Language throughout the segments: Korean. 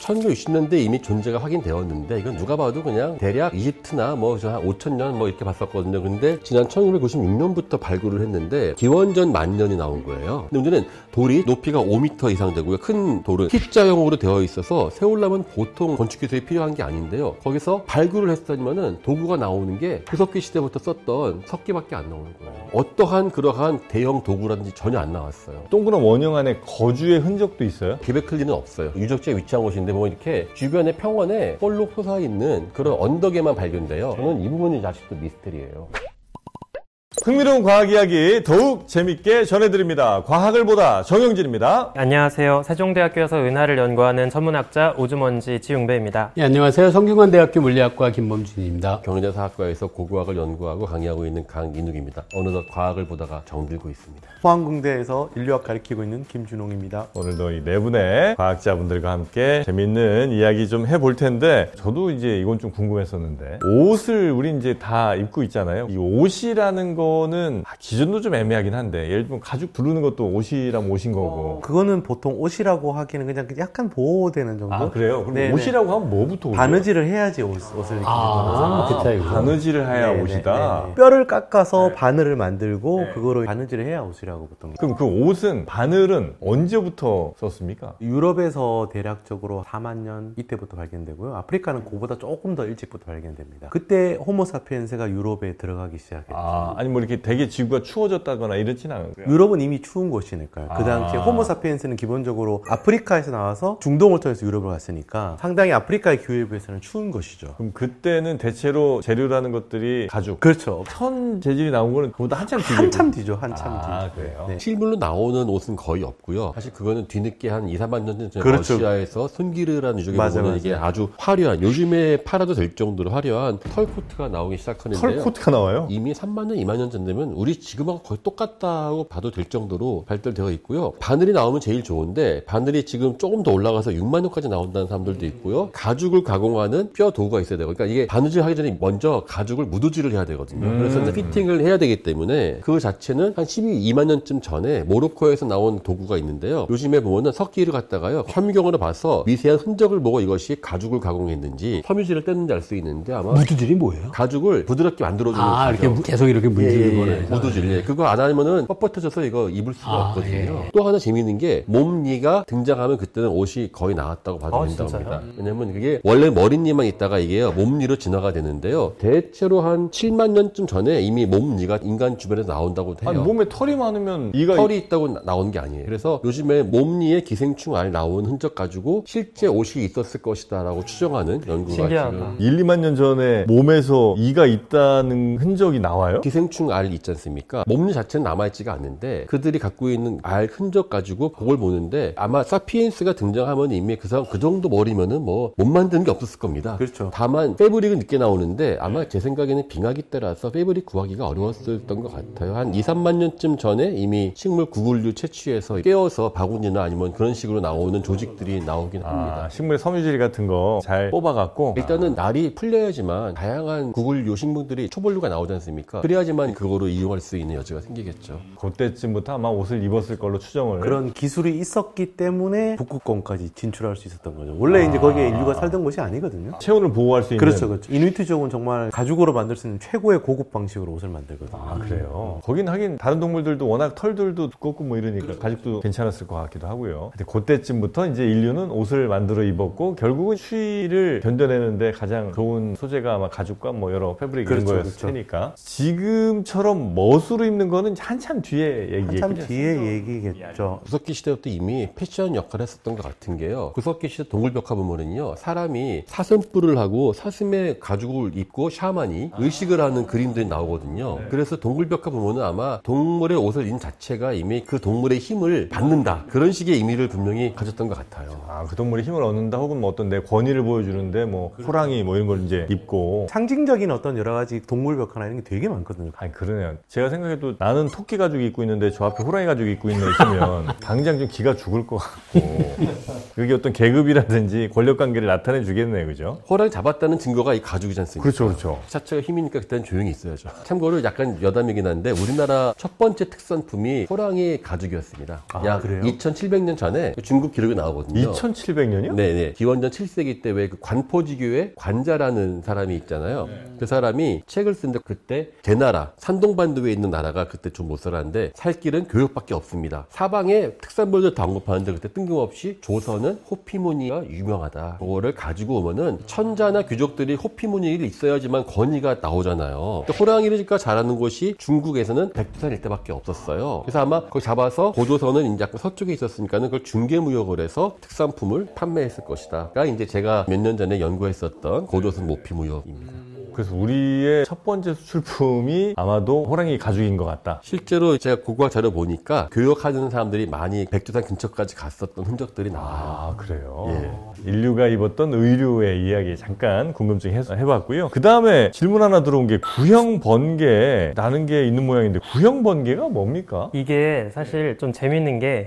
1960년대 이미 존재가 확인되었는데 이건 누가 봐도 그냥 대략 이집트나 뭐 한 5,000년 뭐 이렇게 봤었거든요. 근데 지난 1996년부터 발굴을 했는데 기원전 10,000년이 나온 거예요. 근데 문제는 돌이 높이가 5m 이상 되고요. 큰 돌은 T자형으로 되어 있어서 세우려면 보통 건축기술이 필요한 게 아닌데요. 거기서 발굴을 했더니만은 도구가 나오는 게 구석기 시대부터 썼던 석기밖에 안 나오는 거예요. 어떠한 그러한 대형 도구라든지 전혀 안 나왔어요. 동그란 원형 안에 거주의 흔적도 있어요? 기베클리는 없어요. 유적지에 위치한 곳인데 보면 이렇게 주변에 평원에 볼록 솟아있는 그런 언덕에만 발견돼요. 저는 이 부분이 아직도 미스터리예요. 흥미로운 과학 이야기 더욱 재밌게 전해드립니다. 과학을 보다 정영진입니다. 안녕하세요. 세종대학교에서 은하를 연구하는 천문학자 오주먼지 지웅배입니다. 네, 안녕하세요. 성균관대학교 물리학과 김범준입니다. 경희대사학과에서 고고학을 연구하고 강의하고 있는 강인욱입니다. 어느덧 과학을 보다가 정들고 있습니다. 포항공대에서 인류학 가르치고 있는 김준홍입니다. 오늘도 이 네 분의 과학자분들과 함께 재밌는 이야기 좀 해볼 텐데, 저도 이제 이건 좀 궁금했었는데, 옷을 우리 이제 다 입고 있잖아요. 이 옷이라는 거는 기준도 좀 애매하긴 한데, 예를 들면 가죽 두르는 것도 옷이라면 옷인 거고. 그거는 보통 옷이라고 하기는 그냥 약간 보호되는 정도? 아, 그래요? 그럼 네네. 옷이라고 하면 뭐부터 옷이에요? 바느질을 해야지 옷을 입는 거죠. 그 차이구나. 바느질을 해야 네네. 옷이다? 네네. 뼈를 깎아서 바늘을 만들고 그거로 바느질을 해야 옷이라고 보통. 그럼 그 옷은, 바늘은 언제부터 썼습니까? 유럽에서 대략적으로 4만 년 이때부터 발견되고요. 아프리카는 그보다 조금 더 일찍부터 발견됩니다. 그때 호모사피엔스가 유럽에 들어가기 시작했죠. 아니 뭐 이렇게 되게 지구가 추워졌다거나 이렇진 않은 거예요? 유럽은 이미 추운 곳이니까요. 그 당시에 호모사피엔스는 기본적으로 아프리카에서 나와서 중동을 통해서 유럽을 갔으니까 상당히 아프리카의 기후에 비해서는 추운 것이죠. 그럼 그때는 대체로 재료라는 것들이 가죽. 그렇죠. 천 재질이 나온 거는 그보다 한참 뒤죠. 한참 뒤죠. 한참 뒤. 아, 그래요? 네. 실물로 나오는 옷은 거의 없고요. 사실 그거는 뒤늦게 한 2, 3만 년 전에 그렇죠. 러시아에서 손기르라는 유적에 맞아, 보면 맞아. 이게 아주 화려한, 요즘에 팔아도 될 정도로 화려한 털코트가 나오기 시작하는데요. 털코트가 나와요? 이미 3만 년, 2만 년 전 되면 우리 지금하고 거의 똑같다고 봐도 될 정도로 발달되어 있고요. 바늘이 나오면 제일 좋은데 바늘이 지금 조금 더 올라가서 6만 년까지 나온다는 사람들도 있고요. 가죽을 가공하는 뼈 도구가 있어야 되고, 그러니까 이게 바느질 하기 전에 먼저 가죽을 무드질을 해야 되거든요. 그래서 이제 피팅을 해야 되기 때문에 그 자체는 한 2만 년쯤 전에 모로코에서 나온 도구가 있는데요. 요즘에 보면은 석기를 갖다가요, 현미경으로 봐서 미세한 흔적을 보고 이것이 가죽을 가공했는지 섬유질을 뗐는지 알 수 있는데, 아마 무드질이 뭐예요? 가죽을 부드럽게 만들어주는 이렇게 계속 이렇게 문지르는 거네. 무드질. 예. 그거 안 하면은 뻣뻣해져서 이거 입을 수가 없거든요. 또 하나 재미있는 게 몸니가 등장하면 그때는 옷이 거의 나왔다고 봐도 된다고 합니다. 왜냐면 그게 원래 머리니만 있다가 이게 몸니로 진화가 되는데요. 대체로 한 7만 년쯤 전에 이미 몸니가 인간 주변에서 나온다고 해요. 아니, 몸에 털이 많으면 이가 털이 있다고 나온 게 아니에요. 그래서 요즘에 몸니에 기생충 알 나온 흔적 가지고 실제 옷이 있었을 것이다라고 추정하는 연구가 신기하다. 지금 1, 2만 년 전에 몸에서 이가 있다는 흔적이 나와요? 기생충 알 있지 않습니까? 몸니 자체는 남아있지가 않는데 그들이 갖고 있는 알 흔적 가지고 그걸 보는데, 아마 사피엔스가 등장하면 이미 그 사람 그 정도 머리면은 뭐 못 만드는 게 없었을 겁니다. 그렇죠. 다만 패브릭은 늦게 나오는데 아마 제 생각에는 빙하기 때라서 패브릭 구하기가 어려웠었던 것 같아요. 한 2, 3만 년쯤 전에 이미 식물 구글류 채취해서 깨어서 바구니나 아니면 그런 식으로 나오는 조직들이 나오긴 합니다. 식물의 섬유질 같은 거 잘 뽑아갖고. 일단은 날이 풀려야지만 다양한 구글류 식물들이 초벌류가 나오지 않습니까? 그래야지만 그거로 이용할 수 있는 여지가 생기겠죠. 그때쯤부터 아마 옷을 입었을 걸로 추정을. 그런 기술이 있었기 때문에 북극권까지 진출할 수 있었던 거죠. 원래 이제 거기에 인류가 살던 곳이 아니거든요. 체온을 보호할 수 있는. 그렇죠, 그렇죠. 이누이트족은 정말 가죽으로 만들 수 있는 최고의 고급 방식으로 옷을 만들거든요. 아, 그래요? 거긴 하긴 다른 동물들도 워낙 털들도 두껍고 뭐 이러니까 가죽도 괜찮았을 것 같기도 하고요. 근데 그때쯤부터 이제 인류는 옷을 만들어 입었고, 결국은 추위를 견뎌내는데 가장 좋은 소재가 아마 가죽과 뭐 여러 패브릭 이런 그렇죠, 거였을 그렇죠. 테니까. 지금처럼 멋으로 입는 거는 한참 뒤에 한참 얘기겠죠. 뒤에 얘기겠죠. 구석기 시대부터 이미 패션 역할을 했었던 것 같은 게요. 구석기 시대 동굴벽화 보면은요, 사람이 사슴뿔을 하고 사슴의 가죽을 입고 샤만이 의식을 하는 그림들이 나오거든요. 그래서 동굴벽화 보면은 아마 동물의 옷을 입는 자체가 이미 그 동물의 힘을 받는다, 그런 식의 의미를 분명히 가졌던 것 같아요. 아, 그 동물이 힘을 얻는다, 혹은 뭐 어떤 내 권위를 보여주는데 뭐 호랑이 뭐 이런 걸 이제 입고. 상징적인 어떤 여러 가지 동물 벽화나 이런 게 되게 많거든요. 아니, 그러네요. 제가 생각해도 나는 토끼 가죽이 입고 있는데 저 앞에 호랑이 가죽이 입고 있는 애 있으면 당장 좀 기가 죽을 것 같고 그게 어떤 계급이라든지 권력 관계를 나타내 주겠네요. 그죠? 호랑이 잡았다는 증거가 이 가죽이지 않습니까? 그렇죠, 그렇죠. 자체가 힘이니까 그때는 조용히 있어야죠. 참고로 약간 여담이긴 한데 우리나라 첫 번째 특산품이 호랑이 가죽이었습니다. 약 그래요? 2700년 전에 중국 기록이 나오거든요. 2700년이요? 네네. 기원전 7세기 때 왜 그 관포지교의 관자라는 사람이 있잖아요. 그 사람이 책을 쓴데 그때 제 나라, 산동반도에 있는 나라가 그때 좀 못 살았는데 살 길은 교역밖에 없습니다. 사방에 특산물들 다 언급하는데 그때 뜬금없이 조선은 호피무늬가 유명하다. 그거를 가지고 오면은 천자나 귀족들이 호피무늬를 있어야지만 권위가 나오잖아요. 호랑이가 자라는 곳이 중국에서는 백두산 일대밖에 없었어요. 그래서 아마 그걸 잡아서 고조선은 이제 약간 서쪽에 있었으니까는 그걸 중개무역을 해서 특산품을 판매했을 것이다. 가 이제 제가 몇 년 전에 연구했었던 고조선 모피무역입니다. 그래서 우리의 첫 번째 수출품이 아마도 호랑이 가죽인 것 같다. 실제로 제가 고고학 자료 보니까 교역하는 사람들이 많이 백두산 근처까지 갔었던 흔적들이 나와요. 아, 그래요? 예. 인류가 입었던 의류의 이야기 잠깐 궁금증 해봤고요. 그 다음에 질문 하나 들어온 게 구형 번개라는 게 있는 모양인데 구형 번개가 뭡니까? 이게 사실 좀 재밌는 게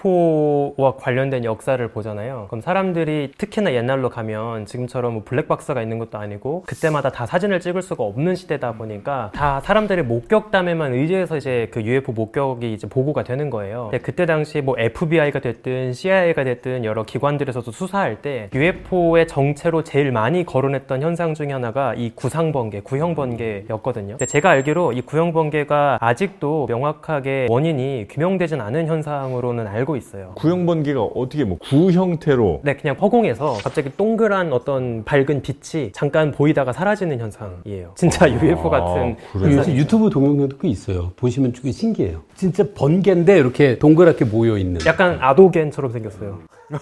UFO와 관련된 역사를 보잖아요. 그럼 사람들이 특히나 옛날로 가면 지금처럼 뭐 블랙박스가 있는 것도 아니고 그때마다 다 사진을 찍을 수가 없는 시대다 보니까 다 사람들의 목격담에만 의지해서 이제 그 UFO 목격이 이제 보고가 되는 거예요. 근데 그때 당시 뭐 FBI가 됐든 CIA가 됐든 여러 기관들에서도 수사할 때 UFO의 정체로 제일 많이 거론했던 현상 중에 하나가 이 구상번개, 구형번개였거든요. 근데 제가 알기로 이 구형번개가 아직도 명확하게 원인이 규명되진 않은 현상으로는 알고 있어요. 구형 번개가 어떻게 뭐 구 형태로 네, 그냥 허공에서 갑자기 동그란 어떤 밝은 빛이 잠깐 보이다가 사라지는 현상이에요. 진짜 UFO 같은. 그래요? 요새 유튜브 동영상도 꽤 있어요. 보시면 되게 신기해요. 진짜 번개인데 이렇게 동그랗게 모여 있는. 약간 아도겐처럼 생겼어요.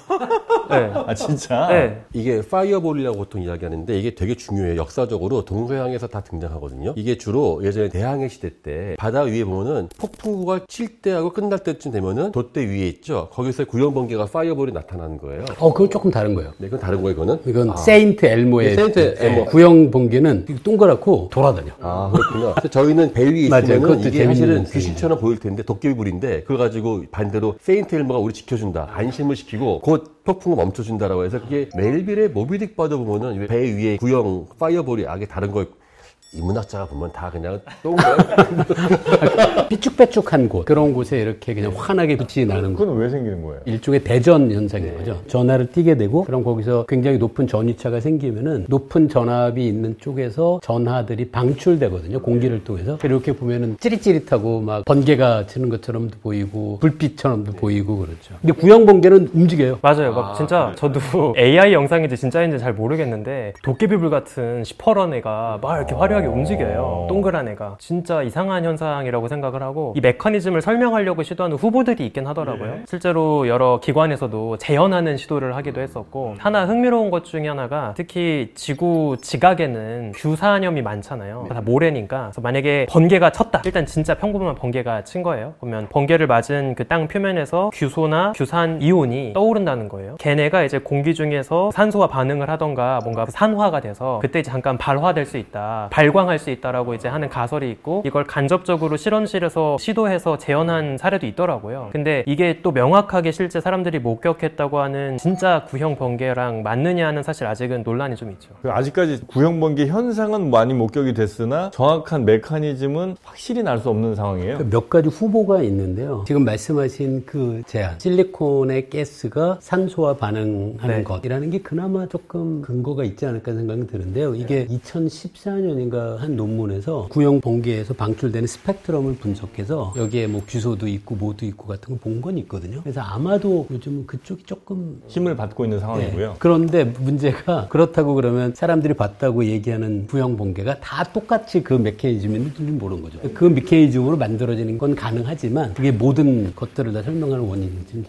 네. 아 진짜? 네. 이게 파이어볼이라고 보통 이야기하는데 이게 되게 중요해요. 역사적으로 동서양에서 다 등장하거든요. 이게 주로 예전에 대항해 시대 때 바다 위에 보면은 폭풍우가 칠 때하고 끝날 때쯤 되면은 돛대 위에 있죠. 거기서 구형번개가 파이어볼이 나타나는 거예요. 그건 조금 다른 거예요. 네, 이건 다른 거예요, 이거는. 이건 세인트 엘모의 네, 세인트 엘모. 구형 번개는 동그랗고 돌아다녀. 아, 그렇구나. 그래서 저희는 배 위에 맞아요. 있으면은 그것도 이게 재밌는 사실은 현상이에요. 귀신처럼 보일 텐데 도깨비불인데 그걸 가지고 반대로 세인트 엘모가 우리 지켜준다. 안심을 시키고 곧 폭풍을 멈춰준다라고 해서 그게 멜빌의 모비딕 봐도 보면은 배 위에 구형 파이어볼이 아게 다른 거 인문학자가 보면 다 그냥 동그란 삐쭉빼쭉한 곳 그런 곳에 이렇게 그냥 환하게 빛이 나는 곳. 그건 왜 생기는 거예요? 일종의 대전 현상인 거죠. 전하를 띄게 되고 그럼 거기서 굉장히 높은 전위차가 생기면은 높은 전압이 있는 쪽에서 전하들이 방출되거든요. 공기를 통해서. 이렇게 보면은 찌릿찌릿하고 막 번개가 치는 것처럼도 보이고 불빛처럼도 보이고 그렇죠. 근데 구형 번개는 움직여요. 맞아요. 막 진짜 저도 AI 영상인지 진짜인지 잘 모르겠는데 도깨비불 같은 시퍼런 애가 막 이렇게 화려하게 움직여요. 동그란 애가. 진짜 이상한 현상이라고 생각을 하고 이 메커니즘을 설명하려고 시도하는 후보들이 있긴 하더라고요. 실제로 여러 기관에서도 재현하는 시도를 하기도 했었고 하나 흥미로운 것 중에 하나가 특히 지구 지각에는 규산염이 많잖아요. 다 모래니까. 그래서 만약에 번개가 쳤다. 일단 진짜 평범한 번개가 친 거예요. 그러면 번개를 맞은 그 땅 표면에서 규소나 규산 이온이 떠오른다는 거예요. 걔네가 이제 공기 중에서 산소와 반응을 하던가 뭔가 산화가 돼서 그때 이제 잠깐 발화될 수 있다. 발광할 수 있다라고 이제 하는 가설이 있고 이걸 간접적으로 실험실에서 시도해서 재현한 사례도 있더라고요. 근데 이게 또 명확하게 실제 사람들이 목격했다고 하는 진짜 구형 번개랑 맞느냐는 사실 아직은 논란이 좀 있죠. 아직까지 구형 번개 현상은 많이 목격이 됐으나 정확한 메커니즘은 확실히 날 수 없는 상황이에요. 몇 가지 후보가 있는데요. 지금 말씀하신 그 제안, 실리콘의 가스가 산소와 반응하는 네. 것이라는 게 그나마 조금 근거가 있지 않을까 생각이 드는데요. 이게 2014년인가 한 논문에서 구형 번개에서 방출되는 스펙트럼을 분석해서 여기에 뭐 규소도 있고 뭐도 있고 같은 거 본 건 있거든요. 그래서 아마도 요즘은 그쪽이 조금 힘을 받고 있는 상황이고요. 네. 그런데 문제가 그렇다고 그러면 사람들이 봤다고 얘기하는 구형 번개가 다 똑같이 그 메커니즘인지 모르는 거죠. 그 메커니즘으로 만들어지는 건 가능하지만 그게 모든 것들을 다 설명하는 원인인지는 잘 모르죠.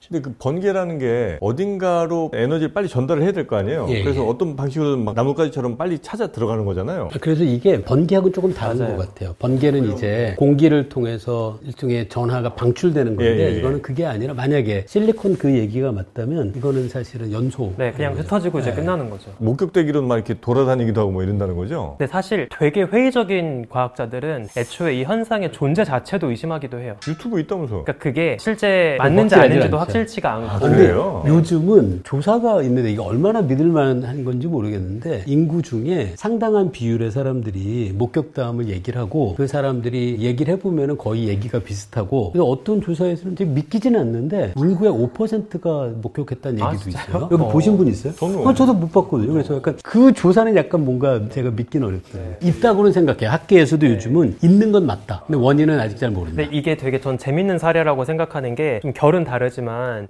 근데 그 번개라는 게 어딘가로 에너지를 빨리 전달을 해야 될 거 아니에요? 예, 그래서 예. 어떤 방식으로든 막 나뭇가지처럼 빨리 찾아 들어가는 거잖아요. 그래서 이게 번개하고는 조금 다른 맞아요. 것 같아요. 번개는 이제 공기를 통해서 일종의 전하가 방출되는 건데 예, 예, 예. 이거는 그게 아니라 만약에 실리콘 그 얘기가 맞다면 이거는 사실은 연소. 네, 그냥 흩어지고 이제 끝나는 거죠. 목격되기로는 막 이렇게 돌아다니기도 하고 뭐 이런다는 거죠? 근데 사실 되게 회의적인 과학자들은 애초에 이 현상의 존재 자체도 의심하기도 해요. 유튜브 있다면서. 그러니까 그게 실제 맞는지 확실하지 아닌지도 않죠. 확실치가 않고. 아, 근데 그래요? 요즘은 조사가 있는데 이게 얼마나 믿을만한 건지 모르겠는데 인구 중에 상당한 비율의 사람들이 목격담을 얘기를 하고 그 사람들이 얘기를 해보면 거의 얘기가 비슷하고 그래서 어떤 조사에서는 되게 믿기지는 않는데 인구의 5%가 목격했다는 아, 얘기도 진짜요? 있어요. 여기 보신 분 있어요? 저는 저도 못 봤거든요. 그래서 약간 그 조사는 약간 뭔가 제가 믿기는 어렵어요. 있다고는 생각해요. 학계에서도 요즘은 있는 건 맞다. 근데 원인은 아직 잘 모른다. 근데 이게 되게 전 재밌는 사례라고 생각하는 게 좀 결은 다르지만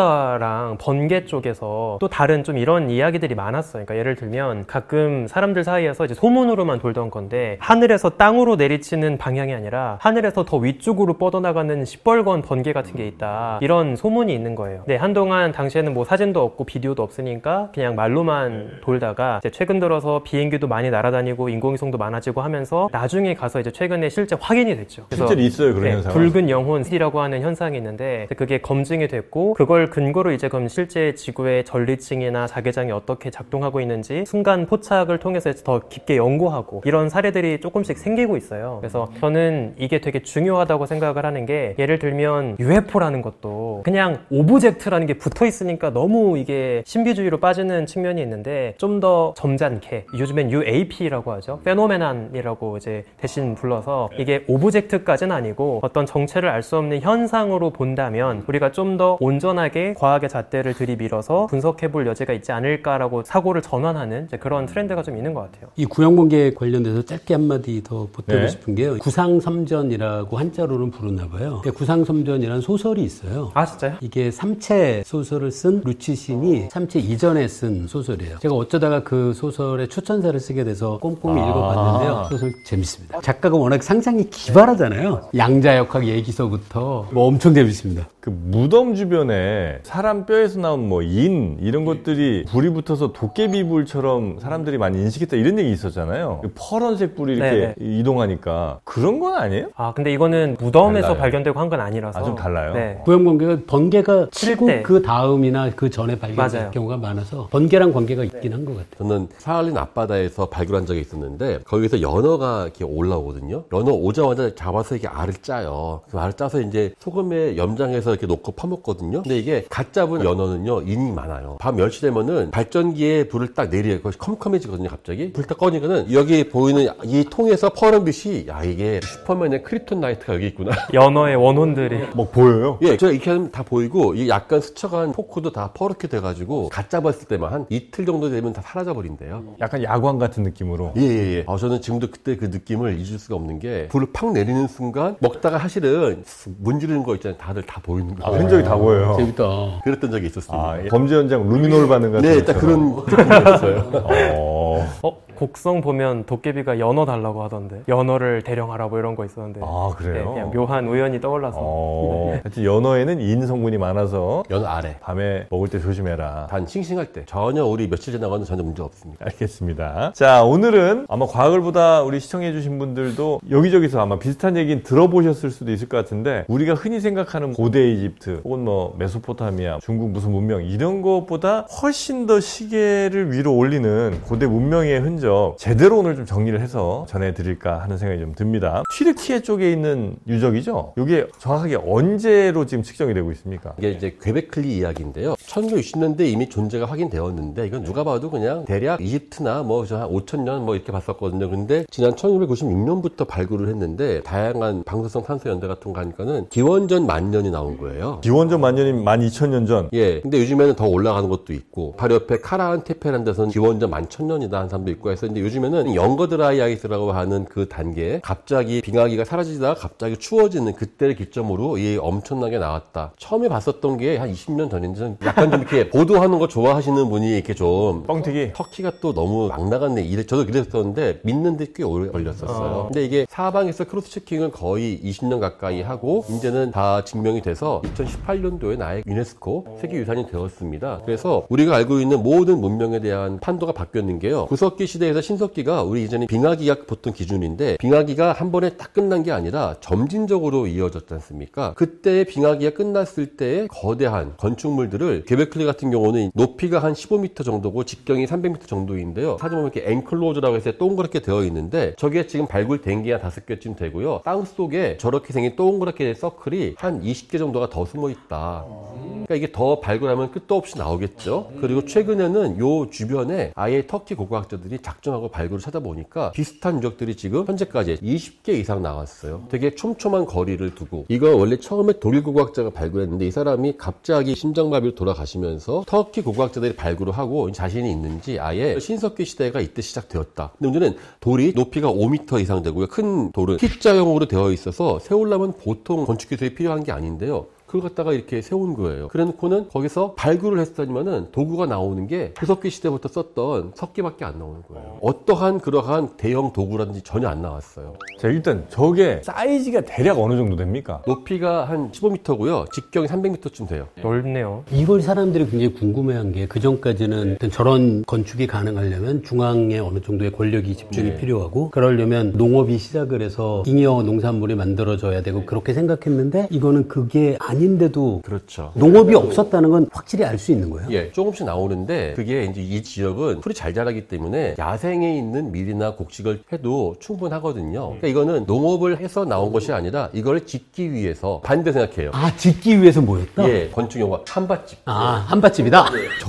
오로라랑 번개 쪽에서 또 다른 좀 이런 이야기들이 많았어요. 그러니까 예를 들면 가끔 사람들 사이에서 이제 소문으로만 돌던 건데 하늘에서 땅으로 내리치는 방향이 아니라 하늘에서 더 위쪽으로 뻗어나가는 시뻘건 번개 같은 게 있다. 이런 소문이 있는 거예요. 네, 한동안 당시에는 뭐 사진도 없고 비디오도 없으니까 그냥 말로만 돌다가 이제 최근 들어서 비행기도 많이 날아다니고 인공위성도 많아지고 하면서 나중에 가서 이제 최근에 실제 확인이 됐죠. 그래서 실제로 있어요, 그런 현상은. 붉은 영혼이라고 하는 현상이 있는데 그게 검증이 됐고 그걸 근거로 이제 그럼 실제 지구의 전리층이나 자개장이 어떻게 작동하고 있는지 순간 포착을 통해서 더 깊게 연구하고 이런 사례들이 조금씩 생기고 있어요. 그래서 저는 이게 되게 중요하다고 생각을 하는 게 예를 들면 UFO라는 것도 그냥 오브젝트라는 게 붙어 있으니까 너무 이게 신비주의로 빠지는 측면이 있는데 좀 더 점잖게 요즘엔 UAP라고 하죠. 페노메난이라고 이제 대신 불러서 이게 오브젝트까지는 아니고 어떤 정체를 알 수 없는 현상으로 본다면 우리가 좀 더 온전하게 과학의 잣대를 들이밀어서 분석해볼 여지가 있지 않을까라고 사고를 전환하는 이제 그런 트렌드가 좀 있는 것 같아요. 이 구형번개 관련돼서 짧게 한마디 더 보태고 네. 싶은 게요. 구상섬전이라고 한자로는 부르나 봐요. 구상섬전이라는 소설이 있어요. 아 진짜요? 이게 삼체 소설을 쓴 루치신이 삼체 이전에 쓴 소설이에요. 제가 어쩌다가 그 소설의 추천사를 쓰게 돼서 꼼꼼히 읽어봤는데요. 소설 재밌습니다. 작가가 워낙 상상이 기발하잖아요. 양자역학 얘기서부터 뭐 엄청 재밌습니다. 그 무덤 주변에 사람 뼈에서 나온 뭐 인 이런 것들이 불이 붙어서 도깨비불처럼 사람들이 많이 인식했다 이런 얘기 있었잖아요. 그 퍼런색 불이 이렇게 이동하니까 그런 건 아니에요? 아 근데 이거는 무덤에서 달라요. 발견되고 한 건 아니라서 아, 좀 달라요? 네. 구형번개가 번개가 치고 때. 그 다음이나 그 전에 발견된 맞아요. 경우가 많아서 번개랑 관계가 있긴 한 것 같아요. 저는 사할린 앞바다에서 발굴한 적이 있었는데 거기서 연어가 이렇게 올라오거든요. 연어 오자마자 잡아서 이렇게 알을 짜요. 그 알을 짜서 이제 소금에 염장해서 이렇게 놓고 퍼먹거든요. 근데 이게 갓 잡은 연어는요 인이 많아요. 밤 10시 되면은 발전기에 불을 딱 내리고 그것이 컴컴해지거든요. 갑자기 불 딱 꺼니까는 여기 보이는 이 통에서 퍼런 빛이 야 이게 슈퍼맨의 크립톤나이트가 여기 있구나. 연어의 원혼들이 막 보여요? 예, 저 이렇게 하면 다 보이고 이 약간 스쳐간 포크도 다 퍼렇게 돼가지고 갓 잡았을 때만 한 이틀 정도 되면 다 사라져 버린대요. 약간 야광 같은 느낌으로. 예. 저는 지금도 그때 그 느낌을 잊을 수가 없는 게 불을 팍 내리는 순간 먹다가 사실은 문지르는 거 있잖아요. 다들 다 보이는 거예요. 흔적이 다 보여요. 재밌다. 그랬던 적이 있었습니다. 아, 범죄 현장 루미놀 반응 같은 네, 딱 그런 느낌이었어요. 곡성 보면 도깨비가 연어 달라고 하던데 연어를 대령하라 뭐 이런 거 있었는데 아, 그래요? 네, 그냥 묘한 우연이 떠올라서 하여튼 연어에는 인 성분이 많아서 연어 아래. 밤에 먹을 때 조심해라. 단 싱싱할 때 전혀 우리 며칠 지나가는 전혀 문제 없습니다. 알겠습니다. 자, 오늘은 아마 과학을 보다 우리 시청해주신 분들도 여기저기서 아마 비슷한 얘기는 들어보셨을 수도 있을 것 같은데 우리가 흔히 생각하는 고대 이집트 혹은 뭐 메소포타미아, 중국 무슨 문명 이런 것보다 훨씬 더 시계를 위로 올리는 고대 문명의 흔적 제대로 오늘 좀 정리를 해서 전해드릴까 하는 생각이 좀 듭니다. 튀르키예 쪽에 있는 유적이죠? 이게 정확하게 언제로 지금 측정이 되고 있습니까? 이게 이제 괴베클리 이야기인데요. 1960년대 이미 존재가 확인되었는데 이건 누가 봐도 그냥 대략 이집트나 뭐 한 5,000년 뭐 이렇게 봤었거든요. 근데 지난 1996년부터 발굴을 했는데 다양한 방사성 탄소 연대 같은 거 하니까는 기원전 만년이 나온 거예요. 기원전 만년이면 12,000년 전. 예. 근데 요즘에는 더 올라가는 것도 있고 바로 옆에 카라한 테페라는 데서는 기원전 11,000년이다 하는 사람도 있고 수가 있어요. 근데 요즘에는 영거 드라이 아이스라고 하는 그 단계, 갑자기 빙하기가 사라지다가 갑자기 추워지는 그때를 기점으로 이 엄청나게 나왔다. 처음에 봤었던 게 한 20년 전인지 약간 좀 이렇게 보도하는 거 좋아하시는 분이 이렇게 좀 뻥튀기. 터키가 또 너무 막 나갔네. 저도 그랬었는데 믿는데 꽤 오래 걸렸었어요. 근데 이게 사방에서 크로스 체킹을 거의 20년 가까이 하고 이제는 다 증명이 돼서 2018년도에 나의 유네스코 세계유산이 되었습니다. 그래서 우리가 알고 있는 모든 문명에 대한 판도가 바뀌었는 게요. 구석기 시대에서 신석기가 우리 이전에 빙하기가 보통 기준인데 빙하기가 한 번에 딱 끝난 게 아니라 점진적으로 이어졌지 않습니까? 그때 빙하기가 끝났을 때의 거대한 건축물들을 퀘베클리 같은 경우는 높이가 한 15m 정도고 직경이 300m 정도인데요. 사진 보면 이렇게 앵클로즈라고 해서 동그랗게 되어 있는데 저게 지금 발굴된 게 한 5개쯤 되고요. 땅 속에 저렇게 생긴 동그랗게 된 서클이 한 20개 정도가 더 숨어 있다. 그러니까 이게 더 발굴하면 끝도 없이 나오겠죠. 그리고 최근에는 요 주변에 아예 터키 고고학자들이 작정하고 발굴을 찾아보니까 비슷한 유적들이 지금 현재까지 20개 이상 나왔어요. 되게 촘촘한 거리를 두고 이거 원래 처음에 독일 고고학자가 발굴했는데 이 사람이 갑자기 심장마비로 돌아가시면서 터키 고고학자들이 발굴을 하고 자신이 있는지 아예 신석기 시대가 이때 시작되었다. 근데 문제는 돌이 높이가 5m 이상 되고요. 큰 돌은 T자형으로 되어 있어서 세우려면 보통 건축 기술이 필요한 게 아닌데요. 그걸 갖다가 이렇게 세운 거예요. 그래 놓고는 거기서 발굴을 했더니만은 도구가 나오는 게 구석기 시대부터 썼던 석기밖에 안 나오는 거예요. 어떠한 그러한 대형 도구라든지 전혀 안 나왔어요. 자, 일단 저게 사이즈가 대략 어느 정도 됩니까? 높이가 한 15m고요. 직경이 300m쯤 돼요. 넓네요. 이걸 사람들이 굉장히 궁금해한 게 그전까지는 저런 건축이 가능하려면 중앙에 어느 정도의 권력이 집중이 필요하고 그러려면 농업이 시작을 해서 잉여 농산물이 만들어져야 되고 그렇게 생각했는데 이거는 그게 아닌데도 그렇죠. 농업이 없었다는 건 확실히 알 수 있는 거예요? 예, 조금씩 나오는데 그게 이제 이 지역은 풀이 잘 자라기 때문에 야생에 있는 밀이나 곡식을 해도 충분하거든요. 그러니까 이거는 농업을 해서 나온 것이 아니라 이걸 짓기 위해서 반대 생각해요. 아, 짓기 위해서 모였다? 예, 건축 용어 한밭집. 아, 한밭집이다?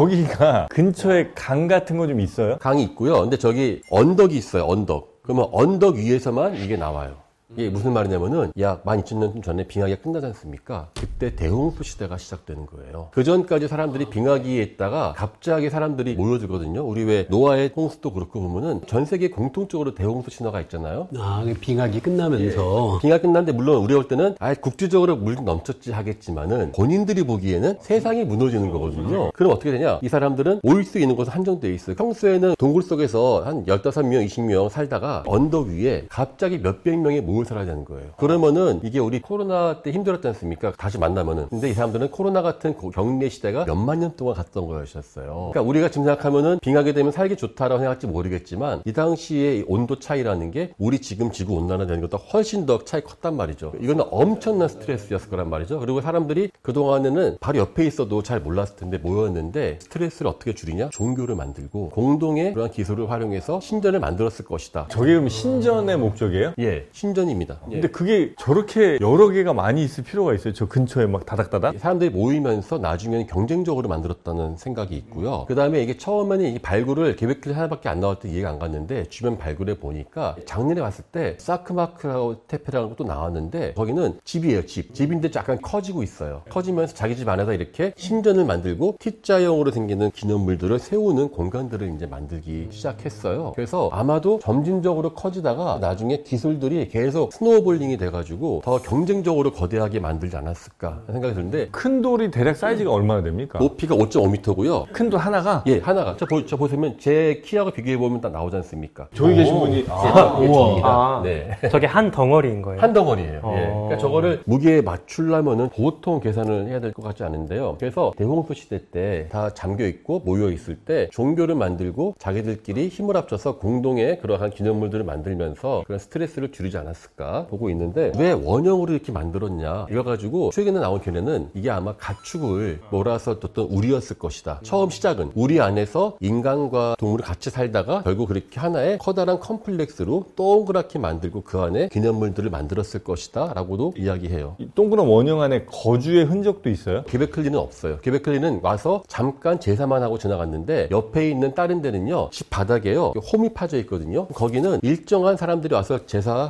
저기가 근처에 강 같은 거 좀 있어요? 강이 있고요. 근데 저기 언덕이 있어요. 언덕. 그러면 언덕 위에서만 이게 나와요. 이게 무슨 말이냐면은 약 12,000년 전에 빙하기가 끝나지 않습니까? 그때 대홍수 시대가 시작되는 거예요. 그 전까지 사람들이 빙하기에 있다가 갑자기 사람들이 모여들거든요. 우리 왜 노아의 홍수도 그렇고 보면은 전 세계 공통적으로 대홍수 신화가 있잖아요. 아, 빙하기 끝나면서. 빙하기 끝났는데 물론 우리 올 때는 국지적으로 물 넘쳤지 하겠지만은 본인들이 보기에는 세상이 무너지는 거거든요. 그럼 어떻게 되냐? 이 사람들은 올 수 있는 곳은 한정되어 있어요. 평소에는 동굴 속에서 한 15명, 20명 살다가 언덕 위에 갑자기 몇백 명이 모여 살아야 되는 거예요. 그러면은 이게 우리 코로나 때 힘들었지 않습니까? 다시 만나면은. 근데 이 사람들은 코로나 같은 격리 시대가 몇만 년 동안 갔던 거였었어요. 그러니까 우리가 지금 생각하면은 빙하게 되면 살기 좋다라고 생각할지 모르겠지만 이 당시에 온도 차이라는 게 우리 지금 지구 온난화 되는 것보다 훨씬 더 차이 컸단 말이죠. 이거는 엄청난 스트레스였을 거란 말이죠. 그리고 사람들이 그동안에는 바로 옆에 있어도 잘 몰랐을 텐데 모였는데 스트레스를 어떻게 줄이냐? 종교를 만들고 공동의 그런 기술을 활용해서 신전을 만들었을 것이다. 저게 그럼 신전의 목적이에요? 예, 신전입니다. 근데 그게 저렇게 여러 개가 많이 있을 필요가 있어요? 저 근처에 막 다닥다닥? 사람들이 모이면서 나중에는 경쟁적으로 만들었다는 생각이 있고요. 그 다음에 이게 처음에는 이 발굴을 퀘베클 하나밖에 안 나왔던 이해가 안 갔는데 주변 발굴해 보니까 작년에 봤을 때 사크마크라고 테페라는 것도 나왔는데 거기는 집이에요, 집. 집인데 약간 커지고 있어요. 커지면서 자기 집 안에다 이렇게 신전을 만들고 T자형으로 생기는 기념물들을 세우는 공간들을 이제 만들기 시작했어요. 그래서 아마도 점진적으로 커지다가 나중에 기술들이 계속 스노우볼링이 돼가지고 더 경쟁적으로 거대하게 만들지 않았을까 생각이 드는데 큰 돌이 대략 사이즈가 얼마나 됩니까? 높이가 5.5m고요. 큰 돌 하나가? 예, 하나가. 저 보시면 제 키하고 비교해보면 딱 나오지 않습니까? 저기 계신 분이 예, 저입니다. 아, 네. 저게 한 덩어리인 거예요. 한 덩어리예요. 예. 그러니까 저거를 무게에 맞추려면은 보통 계산을 해야 될 것 같지 않은데요. 그래서 대홍수 시대 때 다 잠겨 있고 모여 있을 때 종교를 만들고 자기들끼리 힘을 합쳐서 공동의 그러한 기념물들을 만들면서 그런 스트레스를 줄이지 않았을까 보고 있는데 왜 원형으로 이렇게 만들었냐 이거 가지고 최근에 나온 견해는 이게 아마 가축을 몰아서 뒀던 우리였을 것이다. 처음 시작은 우리 안에서 인간과 동물이 같이 살다가 결국 그렇게 하나의 커다란 컴플렉스로 동그랗게 만들고 그 안에 기념물들을 만들었을 것이다 라고도 이야기해요. 이 동그란 원형 안에 거주의 흔적도 있어요? 퀘베클리는 없어요. 퀘베클리는 와서 잠깐 제사만 하고 지나갔는데 옆에 있는 다른 데는요 집 바닥에요 홈이 파져 있거든요. 거기는 일정한 사람들이 와서 제사 그릇을 놓는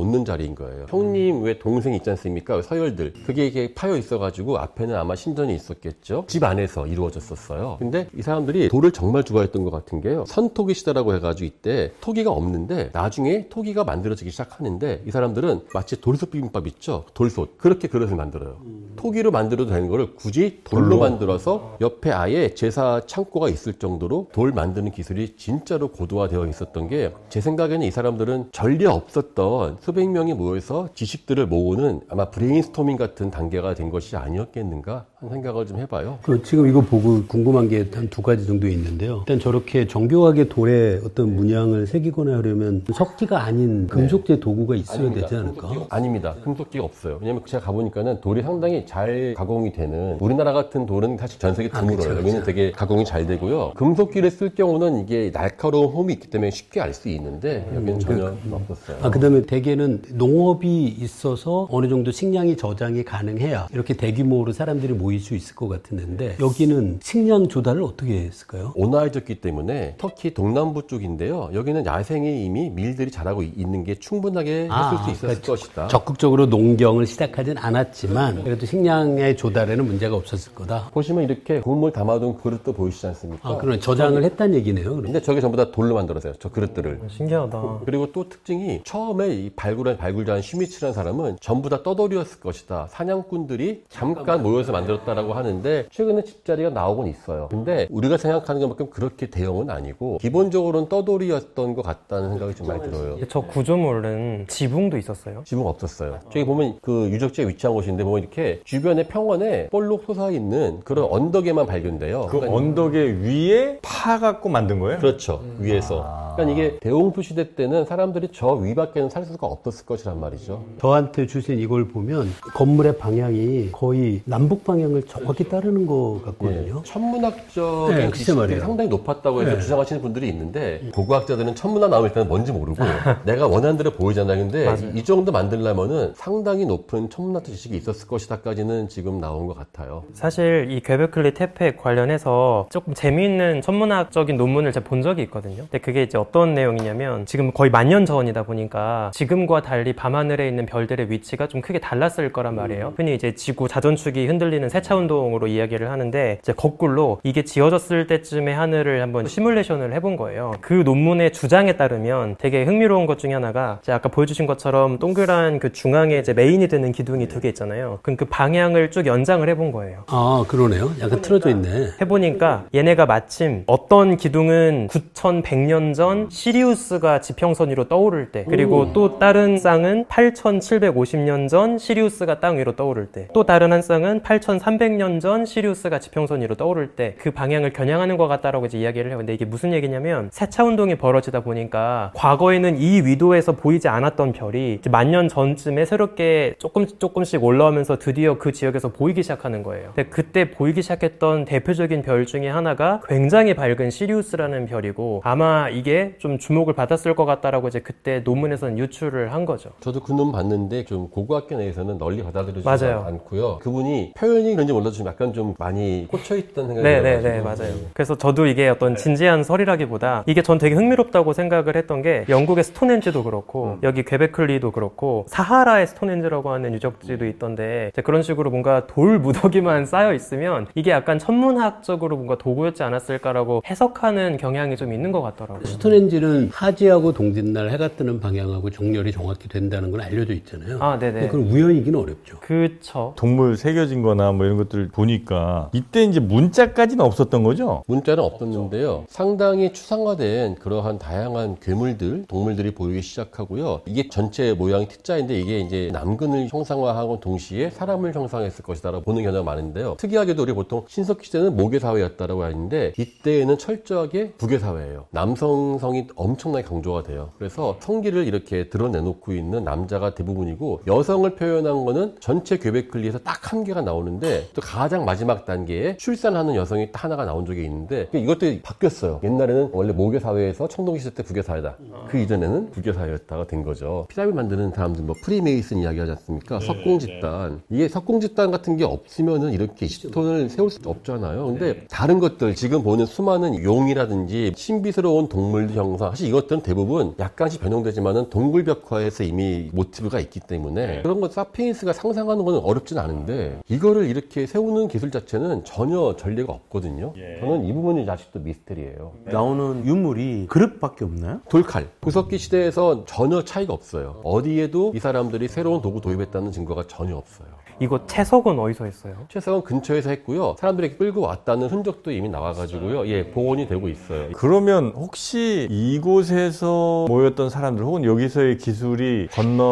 놓는 자리인 거예요. 형님 왜 동생 있지 않습니까? 서열들. 그게 이게 파여 있어가지고 앞에는 아마 신전이 있었겠죠. 집 안에서 이루어졌었어요. 근데 이 사람들이 돌을 정말 좋아했던 것 같은 게요. 선토기 시대라고 해가지고 이때 토기가 없는데 나중에 토기가 만들어지기 시작하는데 이 사람들은 마치 돌솥 비빔밥 있죠? 돌솥. 그렇게 그릇을 만들어요. 토기로 만들어도 되는 거를 굳이 돌로 만들어서 옆에 아예 제사 창고가 있을 정도로 돌 만드는 기술이 진짜로 고도화되어 있었던 게 제 생각에는 이 사람들은 전례 없었던 수백 명이 모여서 지식들을 모으는 아마 브레인스토밍 같은 단계가 된 것이 아니었겠는가 하는 생각을 좀 해봐요. 지금 이거 보고 궁금한 게 한 두 가지 정도 있는데요. 일단 저렇게 정교하게 돌에 어떤 문양을 새기거나 하려면 석기가 아닌 금속재 도구가 있어야 아닙니다. 되지 않을까? 아닙니다. 금속기가 없어요. 왜냐면 제가 가보니까는 돌이 상당히 잘 가공이 되는, 우리나라 같은 돌은 사실 전 세계 드물어요. 그쵸. 여기는 되게 가공이 잘 되고요. 금속기를 쓸 경우는 이게 날카로운 홈이 있기 때문에 쉽게 알 수 있는데 여기는 전혀 없었어요. 그다음에 대개는 농업이 있어서 어느 정도 식량이 저장이 가능해야 이렇게 대규모로 사람들이 모일 수 있을 것 같은데 여기는 식량 조달을 어떻게 했을까요? 온화해졌기 때문에 터키 동남부 쪽인데요. 여기는 야생에 이미 밀들이 자라고 있는 게 충분하게 했을 수 있었을 것이다. 적극적으로 농경을 시작하진 않았지만 그래도 식량의 조달에는 문제가 없었을 거다. 보시면 이렇게 국물 담아둔 그릇도 보이시지 않습니까? 그러면 저장을 했다는 얘기네요. 그럼. 근데 저게 전부 다 돌로 만들었어요. 저 그릇들을. 신기하다. 그리고 또 특징이 처음에 이 발굴자인 슈미츠라는 사람은 전부 다 떠돌이였을 것이다. 사냥꾼들이 잠깐 모여서 만들었다라고 하는데 최근에 집자리가 나오곤 있어요. 근데 우리가 생각하는 것만큼 그렇게 대형은 아니고 기본적으로는 떠돌이였던 것 같다는 생각이 좀 많이 들어요. 저 구조물은 지붕도 있었어요. 지붕 없었어요. 저기 보면 그 유적지에 위치한 곳인데 보면 이렇게 주변에 평원에 볼록 솟아있는 그런 언덕에만 발견돼요. 그 그러니까 언덕의 위에 파갖고 만든 거예요? 그렇죠. 위에서. 그러니까 이게 대홍수 시대 때는 사람들이 저 위밖에는 살 수가 없었을 것이란 말이죠. 저한테 주신 이걸 보면 건물의 방향이 거의 남북 방향을 정확히 따르는 것 같거든요. 천문학적인 네, 글쎄 지식들이 말이에요. 상당히 높았다고 해서 네. 주장하시는 분들이 있는데 고고학자들은 천문학 나오면 일단 뭔지 모르고 내가 원하는 대로 보이잖아요. 근데 이 정도 만들려면은 상당히 높은 천문학적 지식이 있었을 것이다까지는 지금 나온 것 같아요. 사실 이 괴베클리 테페 관련해서 조금 재미있는 천문학적인 논문을 제가 본 적이 있거든요. 근데 그게 이제 어떤 내용이냐면 지금 거의 10,000년 전이다 보니까 지금과 달리 밤하늘에 있는 별들의 위치가 좀 크게 달랐을 거란 말이에요. 흔히 이제 지구 자전축이 흔들리는 세차 운동으로 이야기를 하는데 이제 거꾸로 이게 지어졌을 때쯤의 하늘을 한번 시뮬레이션을 해본 거예요. 그 논문의 주장에 따르면 되게 흥미로운 것 중에 하나가 이제 아까 보여주신 것처럼 동그란 그 중앙에 이제 메인이 되는 기둥이 두 개 있잖아요. 그럼 그 방향을 쭉 연장을 해본 거예요. 그러네요. 약간 틀어져 있네. 해보니까 얘네가 마침 어떤 기둥은 9100년 전 시리우스가 지평선 위로 떠오를 때, 그리고 또 다른 쌍은 8750년 전 시리우스가 땅 위로 떠오를 때, 또 다른 한 쌍은 8300년 전 시리우스가 지평선 위로 떠오를 때 그 방향을 겨냥하는 것 같다라고 이제 이야기를 해요. 근데 이게 무슨 얘기냐면 세차 운동이 벌어지다 보니까 과거에는 이 위도에서 보이지 않았던 별이 이제 10,000년 전쯤에 새롭게 조금씩 올라오면서 드디어 그 지역에서 보이기 시작하는 거예요. 근데 그때 보이기 시작했던 대표적인 별 중에 하나가 굉장히 밝은 시리우스라는 별이고 아마 이게 좀 주목을 받았을 것 같다라고 이제 그때 논문에서는 유출을 한 거죠. 저도 그 논문 봤는데 좀 고고학계 내에서는 널리 받아들여지지 맞아요. 않고요. 그분이 표현이 그런지 몰라도 좀 약간 좀 많이 꽂혀있던 생각이 네, 들어가지고. 맞아요. 그래서 저도 이게 어떤 진지한 설이라기보다 이게 전 되게 흥미롭다고 생각을 했던 게 영국의 스톤헨지도 그렇고 여기 괴베클리도 그렇고 사하라의 스톤헨지라고 하는 유적지도 있던데 이제 그런 식으로 뭔가 돌 무더기만 쌓여 있으면 이게 약간 천문학적으로 뭔가 도구였지 않았을까라고 해석하는 경향이 좀 있는 것 같더라고요. 스톤헨지는 하지하고 동짓날 해가 뜨는 방향하고 정렬이 정확히 된다는 건 알려져 있잖아요. 네네. 그건 우연이긴 어렵죠. 그쵸. 동물 새겨진 거나 뭐 이런 것들 보니까 이때 이제 문자까지는 없었던 거죠? 문자는 없었는데요. 상당히 추상화된 그러한 다양한 괴물들, 동물들이 보이기 시작하고요. 이게 전체 모양이 T자인데 이게 이제 남근을 형상화하고 동시에 사람을 형상했을 것이다라고 보는 경우가 많은데요. 특이하게도 우리 보통 신석기 시대는 모계사회였다라고 하는데 이때에는 철저하게 부계사회예요. 남성성이 엄청나게 강조가 돼요. 그래서 성기를 이렇게 드러내놓고 있는 남자가 대부분이고 여성을 표현한 거는 전체 괴베클리에서 딱 한 개가 나오는데 또 가장 마지막 단계에 출산하는 여성이 딱 하나가 나온 적이 있는데 이것도 바뀌었어요. 옛날에는 원래 모계사회에서 청동기 시대 때 부계사회다. 그 이전에는 부계사회였다가 된 거죠. 피라미드 만드는 사람들 뭐 프리메이슨 이야기하지 않습니까? 석공집단. 이게 석공집단 같은 게 없으면은 이렇게 20톤을 세울 수 없잖아요. 근데 다른 것들 지금 보는 수많은 용이라든지 신비스러운 동물 글 형상, 사실 이것들은 대부분 약간씩 변형되지만은 동굴벽화에서 이미 모티브가 있기 때문에 그런 거 사피엔스가 상상하는 거는 어렵진 않은데 이거를 이렇게 세우는 기술 자체는 전혀 전례가 없거든요. 저는 이 부분이 아직도 미스터리예요. 나오는 유물이 그릇밖에 없나요? 돌칼. 구석기 시대에서 전혀 차이가 없어요. 어디에도 이 사람들이 새로운 도구 도입했다는 증거가 전혀 없어요. 이거 채석은 어디서 했어요? 채석은 근처에서 했고요. 사람들이 이렇게 끌고 왔다는 흔적도 이미 나와가지고요. 예, 복원이 되고 있어요. 그러면 혹시 이곳에서 모였던 사람들 혹은 여기서의 기술이